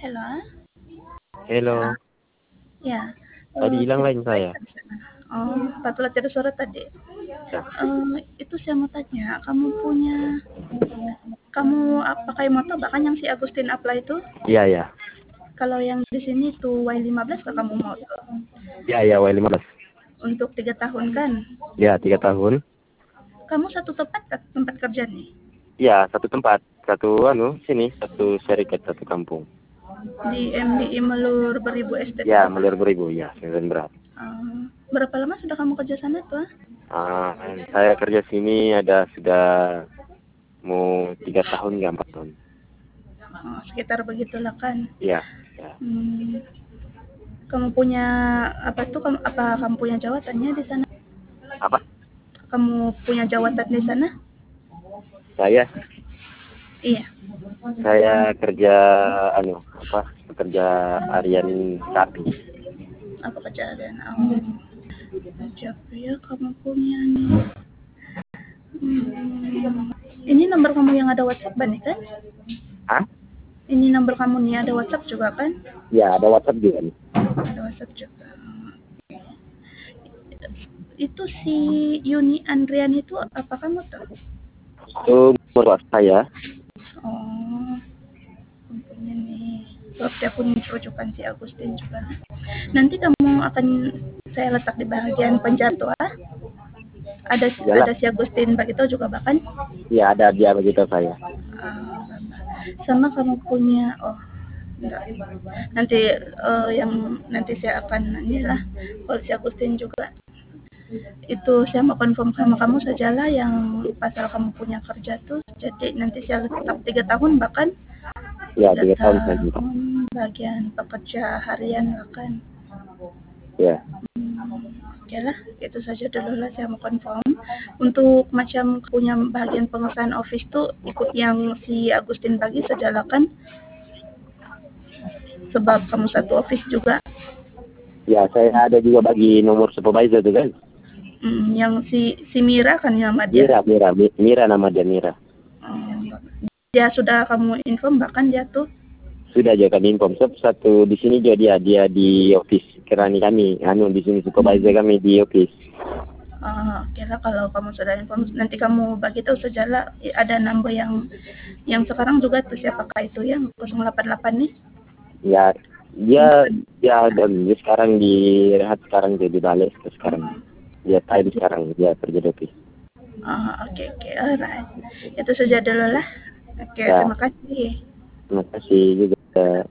Halo? Halo? Hello, Ya, tadi hilang tidak line baik saya. kan di sana? Oh, Pak tidak suara tadi. Ya, Itu saya mau tanya, kamu pakai motor bahkan yang si Agustin apply itu? iya ya, Kalau yang di sini tuh Y15 kah kamu mau tuh? iya ya Y15. Untuk 3 tahun kan? Ya 3 tahun. Kamu satu tempat kerja nih? Ya satu tempat, satu syarikat satu kampung. Di MDI Melur Beribu Estate Ya tuh? Melir Beribu ya, Medan Berat. Berapa lama sudah kamu kerja sana tuh? Ah, saya kerja sini ada sudah mau 3 tahun ya 4 tahun. Sekitar begitulah kan? Ya, ya. Hmm, kamu punya apa tuh? Kamu punya jawatannya di sana? Apa? Kamu punya jawatan di sana? Saya Iya. saya kerja pekerja harian sapi. Apa kejadian? Oh, siapa ya kamu punya nih? Ini nomor kamu yang ada WhatsApp nih kan? Ah? Ini nomor kamu nih ada WhatsApp juga kan? Ya ada WhatsApp juga nih. Ada WhatsApp juga. Itu si Yuni Andrian itu apa kamu tuh? Itu menurut saya. Oh, punya nih. Waktu aku rujukan si Agustin juga. Nanti kamu akan saya letak di bagian penjatuh. Iyalah, Ada si Agustin begitu juga bahkan. ya ada dia begitu saya. Sama kamu punya enggak. Nanti yang nanti saya akan inilah kalau si Agustin juga itu saya mau confirm sama kamu sajalah yang pasal kamu punya kerja tuh jadi nanti saya tetap 3 tahun bahkan Ya 3 tahun saya minta. bagian pekerja harian bahkan Ya. oke lah itu saja dulu lah saya mau confirm untuk macam punya bagian pengesahan office tuh ikut yang si Agustin bagi sajalah kan sebab kamu satu office juga. Ya saya ada juga bagi nomor supervisor tuh kan. Yang si Mira kan nama dia. Mira nama dia Mira. Dia sudah kamu inform bahkan dia tuh. Sudah aja kami inform. Satu di sini juga dia di office kerani kami. Di sini supervisor kami di office. Oke lah kalau kamu sudah inform nanti kamu bagi tahu sajalah ada number yang sekarang juga tuh siapakah itu yang 088 nih. Ya dan dia sekarang direhat sekarang jadi balik sekarang. Dia time sekarang dia kerja di office. Oke, alright. Itu saja dulu lah. Oke, Ya. terima kasih. Terima kasih juga.